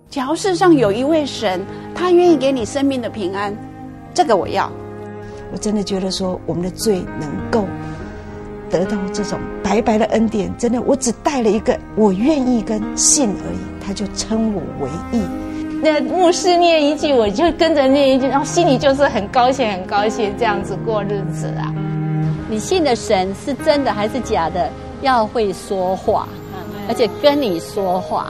假如世上有一位神，他愿意给你生命的平安，这个我要。 我真的觉得说，我们的罪能够得到这种白白的恩典，真的，我只带了一个我愿意跟信而已，他就称我为义。 那牧师念一句，我就跟着念一句，然后心里就是很高兴，很高兴，这样子过日子啊。 你信的神是真的还是假的？要会说话，而且跟你说话。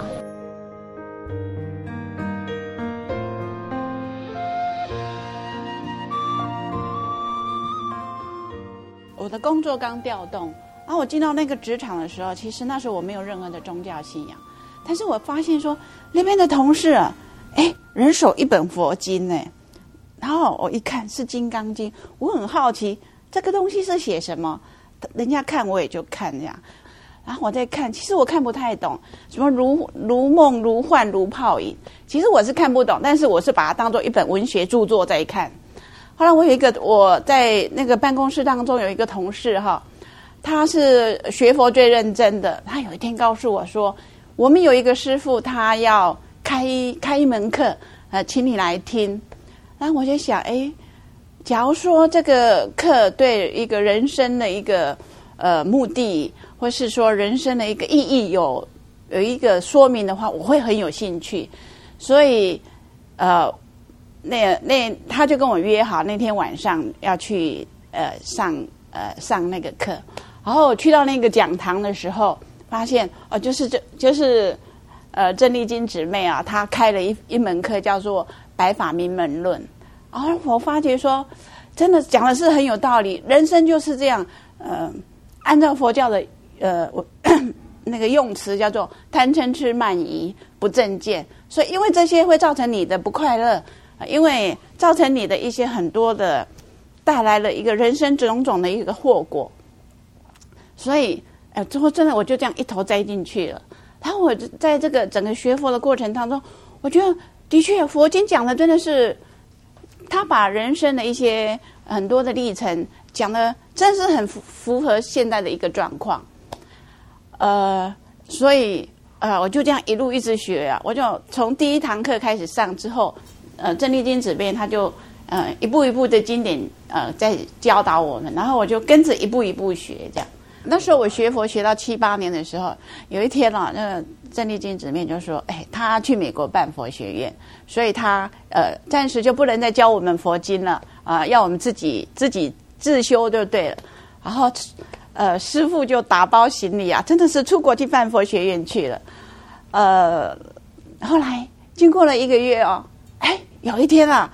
我的工作刚调动，然后我进到那个职场的时候，其实那时候我没有任何的宗教信仰，但是我发现说那边的同事啊，人手一本佛经呢，然后我一看是《金刚经》，我很好奇这个东西是写什么，人家看我也就看这样，然后我在看，其实我看不太懂，什么如梦如幻如泡影，其实我是看不懂，但是我是把它当作一本文学著作在看。后来我在那个办公室当中有一个同事哈，他是学佛最认真的，他有一天告诉我说，我们有一个师父他要开一门课，请你来听。然后我就想，假如说这个课对一个人生的一个目的，或是说人生的一个意义有一个说明的话，我会很有兴趣。所以他就跟我约好那天晚上要去上那个课，然后去到那个讲堂的时候，发现就是郑丽金姊妹啊，她开了一门课叫做《白法明门论》，然后我发觉说，真的讲的是很有道理，人生就是这样，按照佛教的那个用词叫做贪嗔痴慢疑不正见，所以因为这些会造成你的不快乐。因为造成你的一些很多的带来了一个人生种种的一个祸果，所以最后真的我就这样一头栽进去了。然后我在这个整个学佛的过程当中，我觉得的确佛经讲的真的是，他把人生的一些很多的历程讲的真是很符合现在的一个状况。所以我就这样一路一直学啊，我就从第一堂课开始上之后。郑丽金姊妹她就一步一步的经典在教导我们，然后我就跟着一步一步学这样。那时候我学佛学到7、8年的时候，有一天那个郑丽金姊妹就说，她去美国办佛学院，所以她暂时就不能再教我们佛经了要我们自己自修就对了。然后师父就打包行李啊，真的是出国去办佛学院去了。后来经过了1个月有一天啊，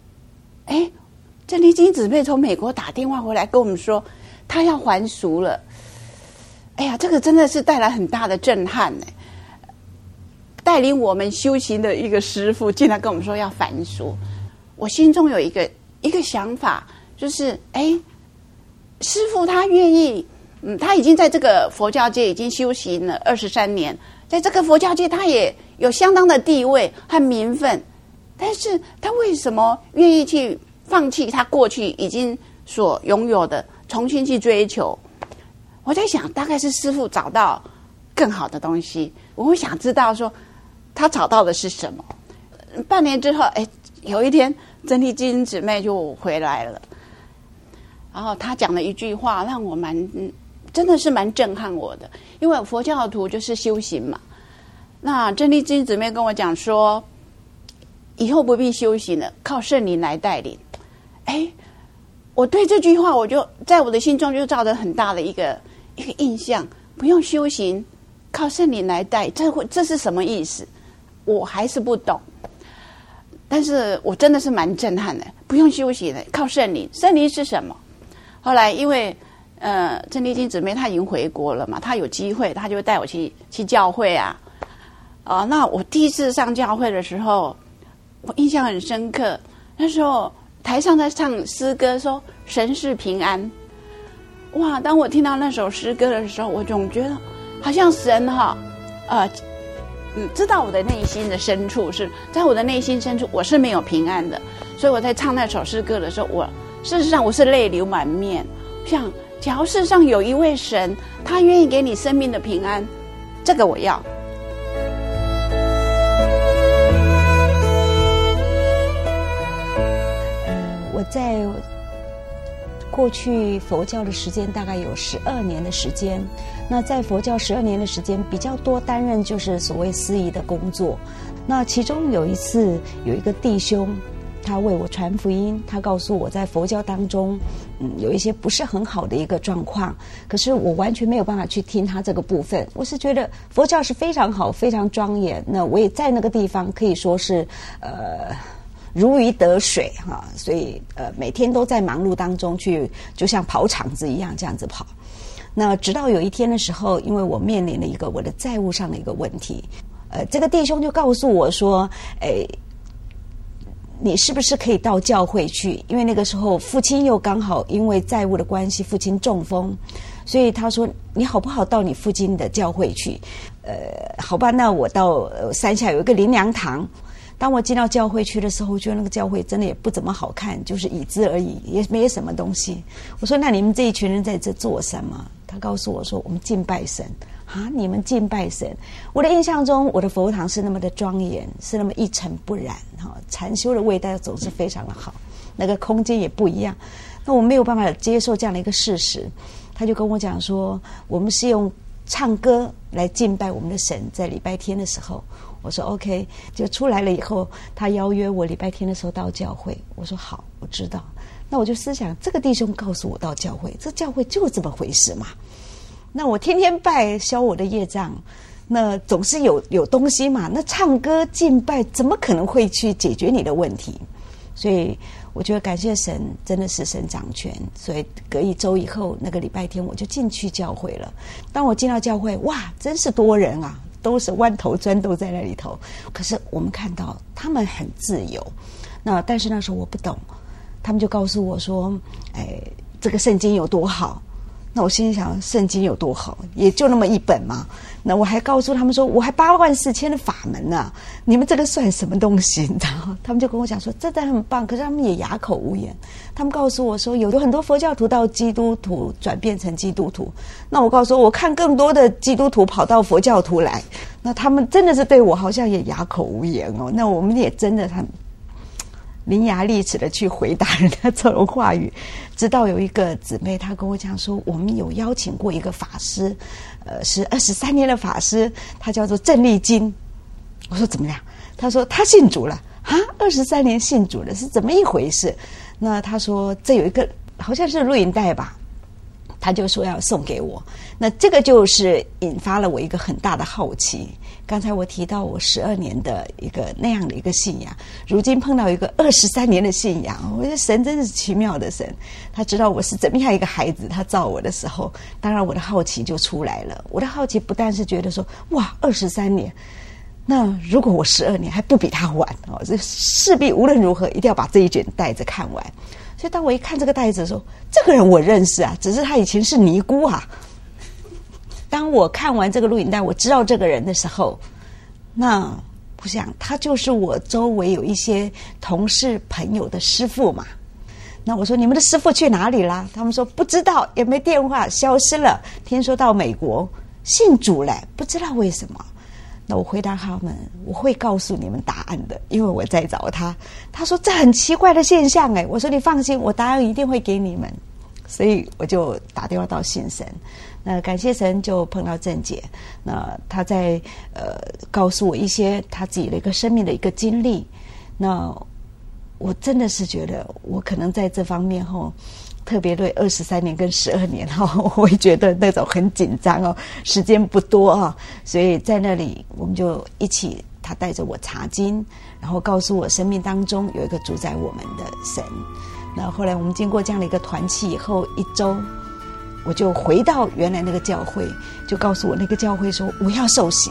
郑丽金姊妹从美国打电话回来跟我们说，她要还俗了。这个真的是带来很大的震撼呢。带领我们修行的一个师父，竟然跟我们说要还俗。我心中有一个想法，就是师父他愿意，他已经在这个佛教界已经修行了23年，在这个佛教界他也有相当的地位和名分。但是他为什么愿意去放弃他过去已经所拥有的，重新去追求？我在想，大概是师父找到更好的东西。我会想知道说，他找到的是什么。半年之后，有一天郑丽金姊妹就回来了，然后他讲了一句话，让我真的是蛮震撼我的。因为佛教徒就是修行嘛。那郑丽金姊妹跟我讲说，以后不必修行了，靠圣灵来带领。我对这句话，我就在我的心中就造成很大的一个印象。不用修行，靠圣灵来带，这是什么意思？我还是不懂。但是我真的是蛮震撼的，不用修行的，靠圣灵。圣灵是什么？后来因为郑丽金姊妹她已经回国了嘛，她有机会，她就带我去教会啊。那我第一次上教会的时候，我印象很深刻，那时候台上在唱诗歌说神是平安。哇，当我听到那首诗歌的时候，我总觉得好像神知道我的内心的深处，是在我的内心深处我是没有平安的。所以我在唱那首诗歌的时候，事实上我是泪流满面。像假如世上有一位神，他愿意给你生命的平安，这个我要。 过去佛教的时间大概有12年的时间。那在佛教12年的时间，比较多担任就是所谓司仪的工作。那其中有一次，有一个弟兄，他为我传福音，他告诉我在佛教当中，有一些不是很好的一个状况，可是我完全没有办法去听他这个部分。我是觉得佛教是非常好，非常庄严。那我也在那个地方可以说是如鱼得水哈，所以每天都在忙碌当中去，就像跑场子一样这样子跑。那直到有一天的时候，因为我面临了一个我的债务上的一个问题，这个弟兄就告诉我说，你是不是可以到教会去？因为那个时候父亲又刚好因为债务的关系，父亲中风，所以他说你好不好到你附近的教会去？好吧，那我到山下有一个灵粮堂。当我进到教会去的时候，我觉得那个教会真的也不怎么好看，就是椅子而已，也没什么东西。我说那你们这一群人在这做什么？他告诉我说我们敬拜神。啊！你们敬拜神，我的印象中，我的佛堂是那么的庄严，是那么一尘不染哈，禅修的味道总是非常的好，那个空间也不一样。那我没有办法接受这样的一个事实，他就跟我讲说，我们是用唱歌来敬拜我们的神，在礼拜天的时候。我说 OK， 就出来了以后，他邀约我礼拜天的时候到教会。我说好，我知道。那我就思想，这个弟兄告诉我到教会，这教会就这么回事嘛。那我天天拜消我的业障，那总是有东西嘛。那唱歌敬拜怎么可能会去解决你的问题？所以我觉得感谢神，真的是神掌权。所以隔1周以后，那个礼拜天我就进去教会了。当我进到教会，哇，真是多人啊，都是弯头钻都在那里头。可是我们看到他们很自由，那但是那时候我不懂，他们就告诉我说，这个圣经有多好。那我心里想，圣经有多好，也就那么一本嘛。那我还告诉他们说，我还84000的法门呢，你们这个算什么东西？你知道？他们就跟我讲说，这真的很棒。可是他们也哑口无言。他们告诉我说，有很多佛教徒到基督徒转变成基督徒。那我告诉我看更多的基督徒跑到佛教徒来，那他们真的是对我好像也哑口无言哦。那我们也真的很伶牙俐齿的去回答人家这种话语，直到有一个姊妹她跟我讲说，我们有邀请过一个法师，是23年的法师，他叫做郑丽金。我说怎么样？他说他信主了啊，23年信主了，是怎么一回事？那他说这有一个好像是录影带吧，他就说要送给我。那这个就是引发了我一个很大的好奇。刚才我提到我12年的一个那样的一个信仰，如今碰到一个23年的信仰，我觉得神真是奇妙的神。他知道我是怎么样一个孩子，他造我的时候，当然我的好奇就出来了。我的好奇不但是觉得说，哇，23年，那如果我12年还不比他晚哦，这势必无论如何一定要把这一卷带着看完。所以当我一看这个袋子的时候，这个人我认识啊，只是他以前是尼姑啊。当我看完这个录影带，我知道这个人的时候，那我想他就是我周围有一些同事朋友的师父嘛。那我说你们的师父去哪里啦？他们说不知道，也没电话，消失了。听说到美国信主了，不知道为什么。那我回答他们，我会告诉你们答案的，因为我在找他。他说这很奇怪的现象哎，我说你放心，我答案一定会给你们。所以我就打电话到信神，那感谢神就碰到郑姐，那他在告诉我一些他自己的一个生命的一个经历，那我真的是觉得我可能在这方面后，特别对23年跟12年哈，我会觉得那种很紧张哦，时间不多啊，所以在那里我们就一起，他带着我查经，然后告诉我生命当中有一个主宰我们的神。那后来我们经过这样的一个团契以后1周，我就回到原来那个教会，就告诉我那个教会说我要受洗。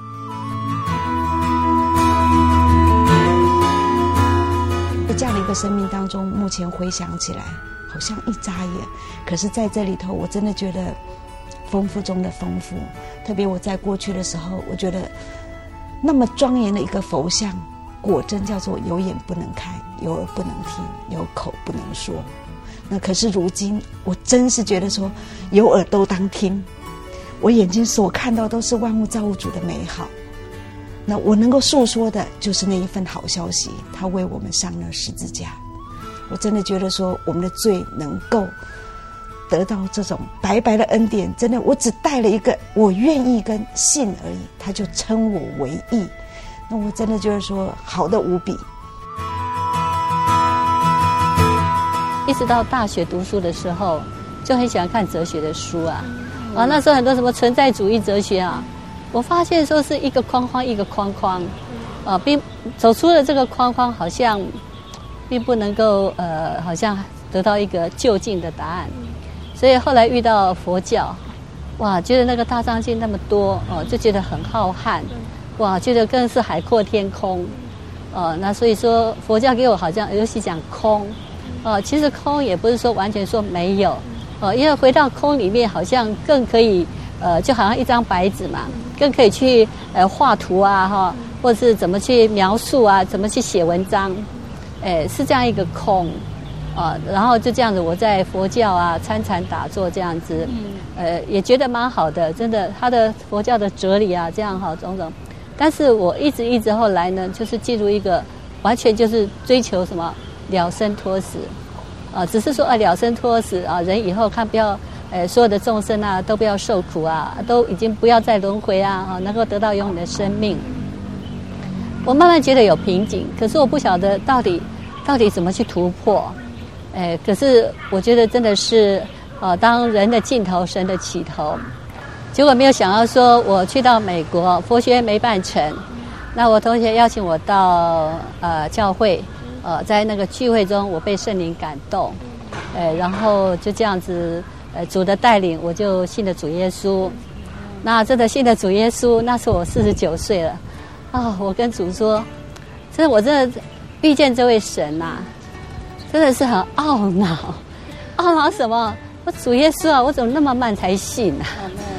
在这样的一个生命当中，目前回想起来好像一眨眼，可是在这里头我真的觉得丰富中的丰富。特别我在过去的时候，我觉得那么庄严的一个佛像，果真叫做有眼不能看，有耳不能听，有口不能说。那可是如今我真是觉得说有耳都当听，我眼睛所看到都是万物造物主的美好。那我能够诉说的就是那一份好消息，他为我们上了十字架。 我真的觉得说我们的罪能够得到这种白白的恩典，真的我只带了一个我愿意跟信而已，他就称我为义，那我真的觉得说好的无比。 一直到大学读书的时候，就很喜欢看哲学的书啊。那时候很多什么存在主义哲学啊，我发现说是一个框框一个框框，并走出了这个框框，好像并不能够好像得到一个就近的答案。所以后来遇到佛教，哇，觉得那个大藏经那么多就觉得很浩瀚，哇，觉得更是海阔天空。那所以说佛教给我好像尤其讲空。其实空也不是说完全说没有，因为回到空里面，好像更可以，就好像一张白纸嘛，更可以去画图啊，或者是怎么去描述啊，怎么去写文章，是这样一个空，然后就这样子，我在佛教啊参禅打坐这样子，也觉得蛮好的，真的，他的佛教的哲理啊，这样好种种，但是我一直后来呢，就是进入一个完全就是追求什么。了生脱死，只是说了生脱死啊，人以后看不要，所有的众生啊都不要受苦啊，都已经不要再轮回啊，能够得到永远的生命。我慢慢觉得有瓶颈，可是我不晓得到底怎么去突破，可是我觉得真的是，当人的尽头，神的起头。结果没有想到说，我去到美国，佛学没办成，那我同学邀请我到教会。在那个聚会中，我被圣灵感动，然后就这样子，主的带领，我就信了主耶稣。那真的信了主耶稣，那时候我49岁了，我跟主说，我真的遇见这位神啊，真的是很懊恼，懊恼什么？我主耶稣啊，我怎么那么慢才信啊？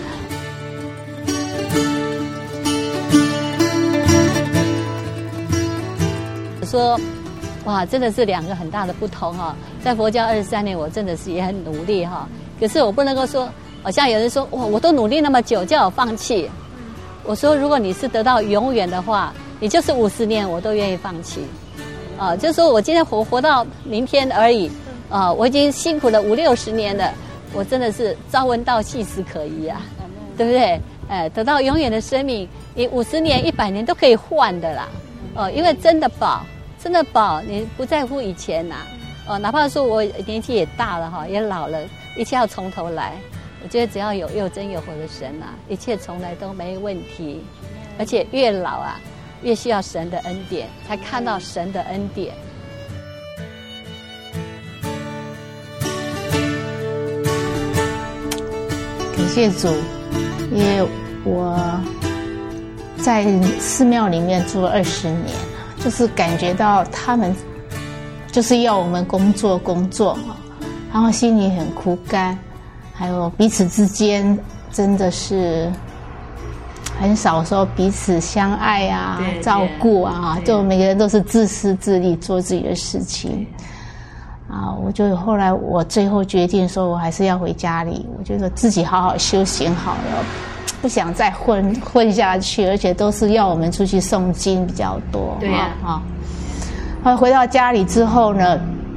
我说。哇，真的是两个很大的不同哈！在佛教23年，我真的是也很努力哈。可是我不能够说，好像有人说，哇，我都努力那么久，叫我放弃。我说，如果你是得到永远的话，你就是50年，我都愿意放弃。就是说我今天活到明天而已。我已经辛苦了50-60年了，我真的是朝闻道，夕死可矣啊，对不对？得到永远的生命，你50年、100年都可以换的啦。因为真的宝。真的宝，你不在乎以前呐，哪怕说我年纪也大了哈，也老了，一切要从头来。我觉得只要有又真又活的神啊，一切从来都没问题。而且越老啊，越需要神的恩典，才看到神的恩典。 感谢主，因为我在寺庙里面住了20年。就是感觉到他们就是要我们工作，然后心里很枯干，还有彼此之间真的是很少说彼此相爱啊、照顾啊，就每个人都是自私自利，做自己的事情啊。我就后来我最后决定说，我还是要回家里，我觉得自己好好修行好了。不想再混下去，而且都是要我们出去诵经比较多。对呀，后来回到家里之后呢，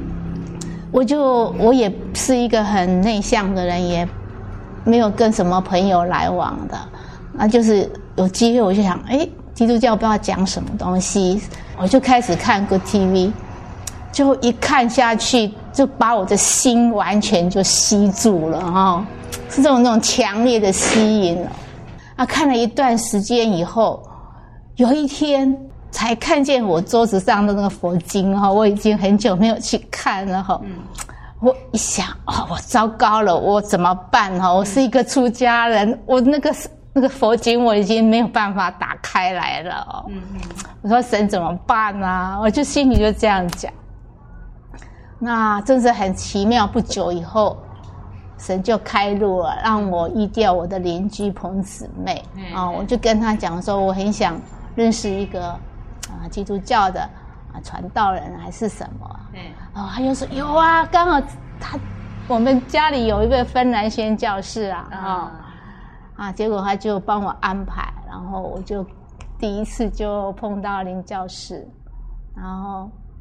我也是一个很内向的人，也没有跟什么朋友来往的。那就是有机会我就想，基督教不知道讲什么东西，我就开始看Good TV，就一看下去，就把我的心完全就吸住了是这种强烈的吸引看了一段时间以后，有一天才看见我桌子上的那个佛经我已经很久没有去看了我一想我糟糕了，我怎么办我是一个出家人，我那个佛经我已经没有办法打开来了我说神怎么办啊？我就心里就这样讲。那真是很奇妙，不久以后神就开路了，让我遇掉我的邻居彭姊妹我就跟他讲说，我很想认识一个基督教的传道人还是什么他就说有啊，刚好我们家里有一个芬兰宣教士结果他就帮我安排，然后我就第一次就碰到林教士，然后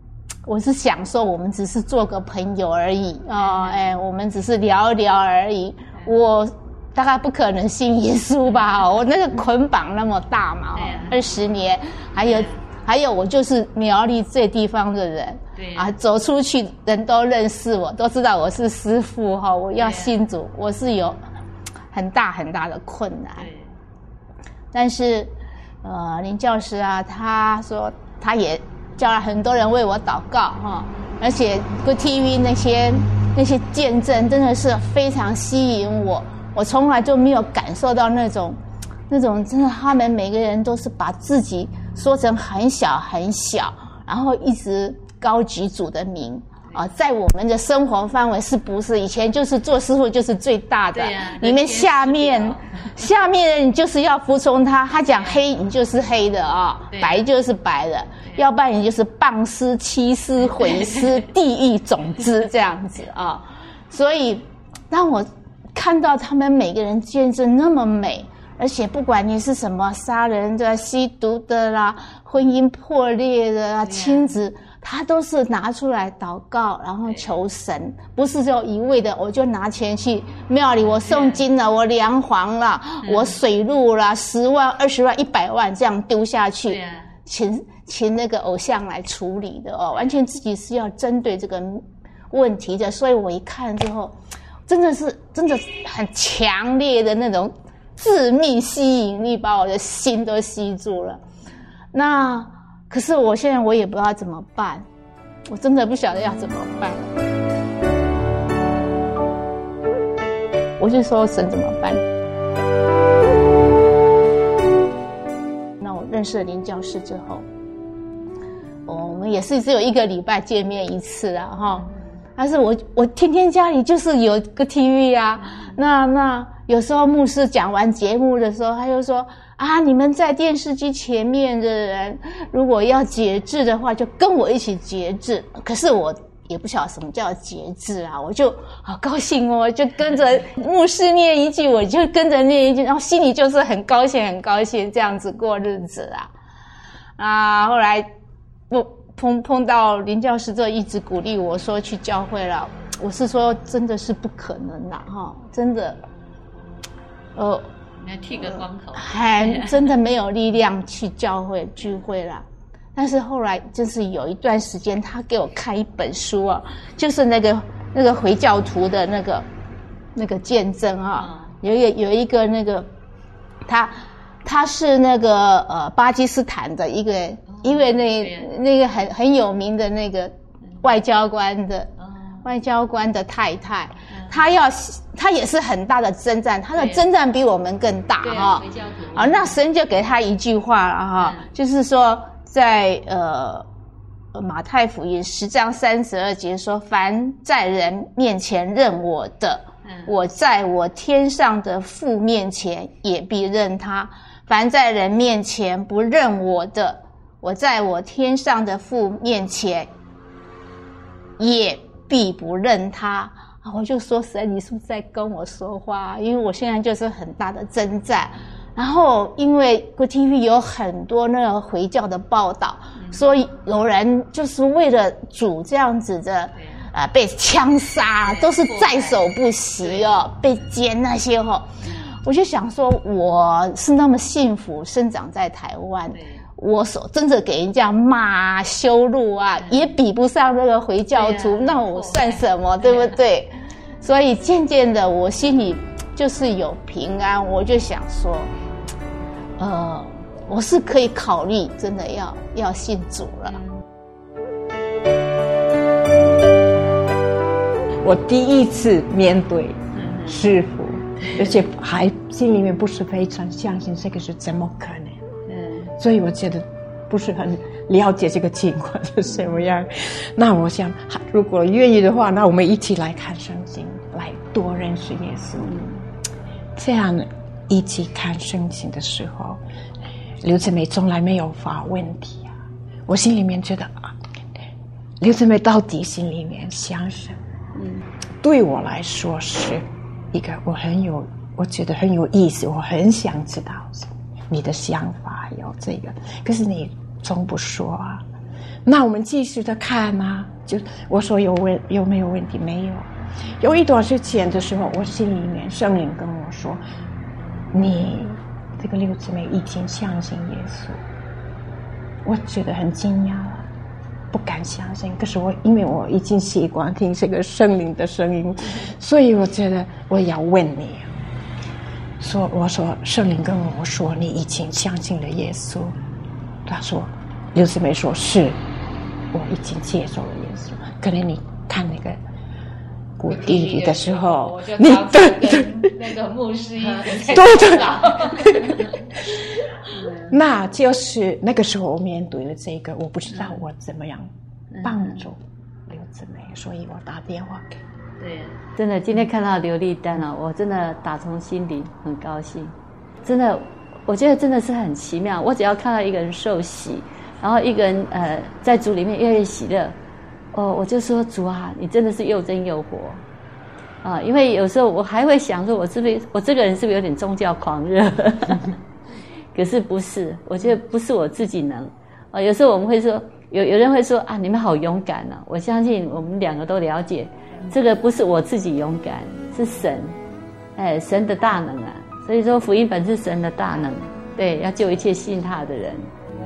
我是想说我们只是做个朋友而已我们只是聊一聊而已，我大概不可能信耶稣吧我那个捆绑那么大嘛20年，还有我就是苗栗这地方的人，走出去人都认识我，都知道我是师父我要信主，我是有很大很大的困难。但是林教师啊，他说他也叫了很多人为我祷告而且 Good TV 那些见证真的是非常吸引我从来就没有感受到那种真的，他们每个人都是把自己说成很小很小，然后一直高举主的名在我们的生活范围是不是以前就是做师父就是最大的，里面下面人你就是要服从他讲黑你就是黑的白就是白的，要不然你就是谤师欺师毁师地狱种子这样子所以当我看到他们每个人见证那么美，而且不管你是什么杀人的、吸毒的啦、婚姻破裂的啦、亲子，他都是拿出来祷告，然后求神，不是就一味的我就拿钱去庙里，我诵经了，我量黄了，我水路了，10万、20万、100万这样丢下去，请那个偶像来处理的完全自己是要针对这个问题的。所以我一看之后，真的很强烈的那种致命吸引力，把我的心都吸住了。那可是我现在我也不知道怎么办，我真的不晓得要怎么办。我就说神怎么办？那我认识了林教师之后，我们也是只有1个礼拜见面一次但是我天天家里就是有个 TV 那有时候牧师讲完节目的时候，他就说你们在电视机前面的人如果要节制的话就跟我一起节制。可是我也不晓得什么叫节制我就好高兴我就跟着牧师念一句我就跟着念一句，然后心里就是很高兴这样子过日子后来碰到林教师就一直鼓励我说去教会了，我是说真的是不可能真的你要剃个光头真的没有力量去教会聚会了。但是后来就是有一段时间他给我看一本书就是那个回教徒的那个见证有一个那个他是那个巴基斯坦的一个因为那个很有名的那个外交官的太太，他也是很大的征战，他的征战比我们更大那神就给他一句话了就是说在马太福音10章32节说，凡在人面前认我的，我在我天上的父面前也必认他；凡在人面前不认我的，我在我天上的父面前也必不认他。我就说神，你是不是在跟我说话？因为我现在就是很大的征战。然后因为 Good TV 有很多那个回教的报道，所以有人就是为了主这样子的被枪杀，都是在所不惜被奸那些我就想说，我是那么幸福生长在台湾，我所真的给人家骂羞辱也比不上那个回教徒，那我算什么，对不对？所以渐渐的我心里就是有平安，我就想说我是可以考虑真的要信主了。 我第一次面对师父，而且还心里面不是非常相信这个是怎么可能，所以我觉得不是很了解这个情况是什么样。那我想如果愿意的话，那我们一起来看圣经，来多认识耶稣。这样一起看圣经的时候，刘姊妹从来没有发问题我心里面觉得刘姊妹到底心里面想什么？对我来说是一个我觉得很有意思，我很想知道你的想法有这个，可是你从不说那我们继续的看吗？就我说有没有问题？没有。有一段时间的时候，我心里面圣灵跟我说：“你这个六姊妹已经相信耶稣。”我觉得很惊讶，不敢相信。可是因为我已经习惯听这个圣灵的声音，所以我觉得我要问你。我说圣灵跟我说你已经相信了耶稣。他说六姊妹说是，我已经接受了耶稣。可能你看那个古地理的时候，你对那个牧师一直对，那就是那个时候我面对了这个，我不知道我怎么样帮助刘姊妹，所以我打电话给。 对，真的，今天看到刘丽丹啊，我真的打从心里很高兴。真的，我觉得真的是很奇妙。我只要看到一个人受洗，然后一个人在主里面越来越喜乐，我就说主啊，你真的是又真又活啊！因为有时候我还会想说，我这个人是不是有点宗教狂热？可是不是，我觉得不是我自己能啊。有时候我们会说，有人会说啊，你们好勇敢啊！我相信我们两个都了解。这个不是我自己勇敢，是神，神的大能啊！所以说福音本是神的大能，对，要救一切信他的人。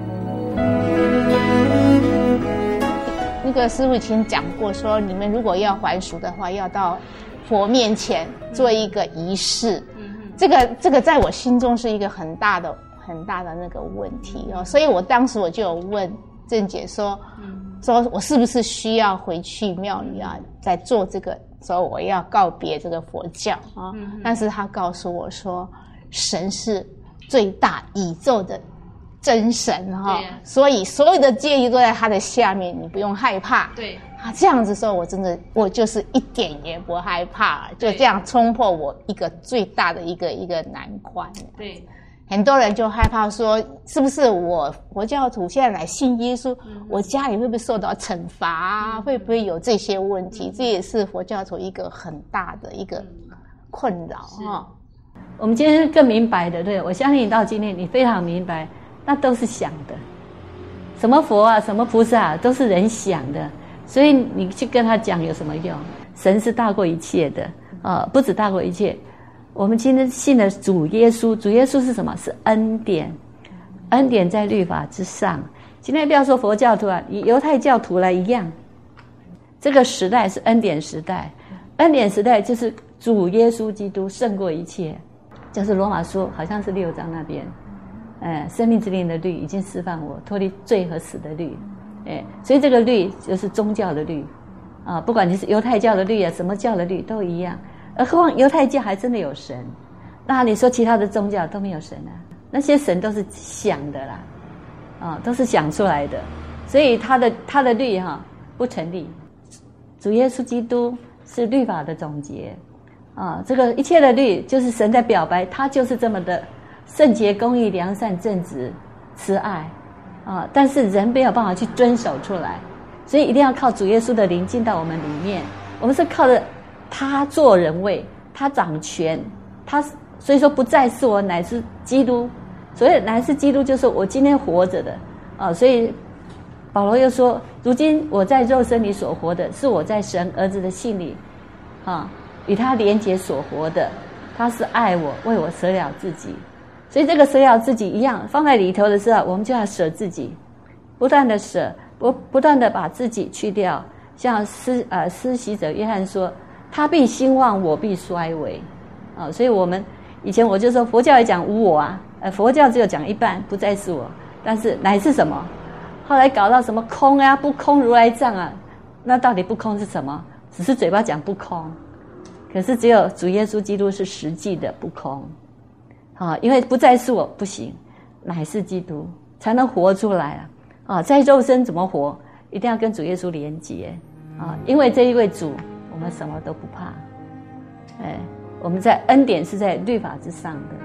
那个师父以前讲过说，你们如果要还俗的话，要到佛面前做一个仪式。这个在我心中是一个很大的那个问题哦，所以我当时我就有问郑姐说我是不是需要回去庙里啊，在做这个，说我要告别这个佛教啊？但是她告诉我说，神是最大宇宙的真神哈，所以所有的戒律都在他的下面，你不用害怕。对啊，这样子说，我就是一点也不害怕，就这样冲破我一个最大的一个难关。对。很多人就害怕说，是不是我佛教徒现在来信耶稣，我家里会不会受到惩罚啊？会不会有这些问题？这也是佛教徒一个很大的一个困扰哈。 我们今天更明白的，对，我相信你到今天你非常明白，那都是想的，什么佛啊，什么菩萨啊，都是人想的，所以你去跟他讲有什么用？神是大过一切的不止大过一切。我们今天信的主耶稣，主耶稣是什么？是恩典，恩典在律法之上。今天不要说佛教徒啊，以犹太教徒来一样，这个时代是恩典时代，恩典时代就是主耶稣基督胜过一切，就是罗马书好像是6章那边，生命之灵的律已经释放我，脱离罪和死的律，所以这个律就是宗教的律啊，不管你是犹太教的律啊，什么教的律都一样。而何况犹太教还真的有神，那你说其他的宗教都没有神啊？那些神都是想的啦，都是想出来的，所以他的律不成立。主耶稣基督是律法的总结这个一切的律就是神在表白，他就是这么的圣洁、公义、良善、正直、慈爱但是人没有办法去遵守出来，所以一定要靠主耶稣的灵进到我们里面。我们是靠着他做人位，他掌权，所以说不再是我，乃是基督。所以乃是基督，就是我今天活着的所以保罗又说，如今我在肉身里所活的，是我在神儿子的信里与他连结所活的。他是爱我，为我舍了自己。所以这个舍了自己一样放在里头的时候，我们就要舍自己，不断的舍，不断的把自己去掉。像施洗者约翰说，他必兴旺，我必衰微所以我们以前我就说佛教也讲无我佛教只有讲一半，不再是我，但是乃是什么？后来搞到什么空啊，不空如来藏那到底不空是什么？只是嘴巴讲不空，可是只有主耶稣基督是实际的不空因为不再是我不行，乃是基督才能活出来在肉身怎么活？一定要跟主耶稣连结因为这一位主，我们什么都不怕我们在恩典是在律法之上的。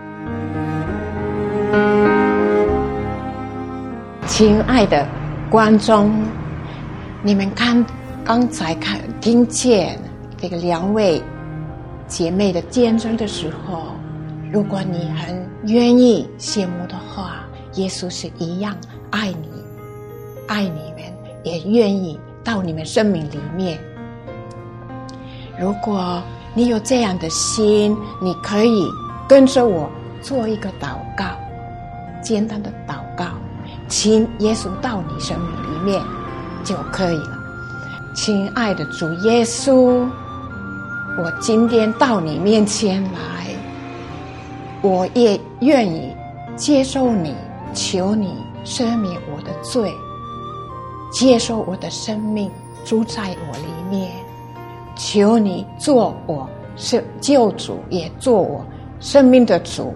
亲爱的观众，你们刚才听见这个2位姐妹的见证的时候，如果你很愿意羡慕的话，耶稣是一样爱你们， 也愿意到你们生命里面。如果你有这样的心，你可以跟着我做一个祷告，简单的祷告，请耶稣到你生命里面就可以了。亲爱的主耶稣，我今天到你面前来，我也愿意接受你，求你赦免我的罪，接受我的生命住在我里面，求你做我是救主，也做我生命的主，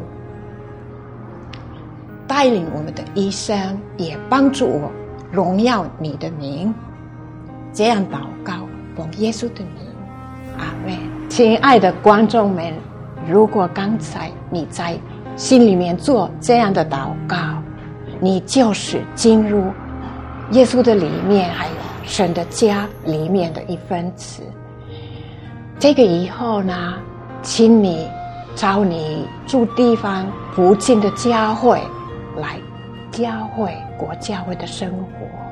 带领我们的一生，也帮助我荣耀你的名。这样祷告，奉耶稣的名，阿们。亲爱的观众们，如果刚才你在心里面做这样的祷告，你就是进入耶稣的里面，还有神的家里面的一份子。这个以后呢，请你找你住地方附近的教会来教会过教会的生活。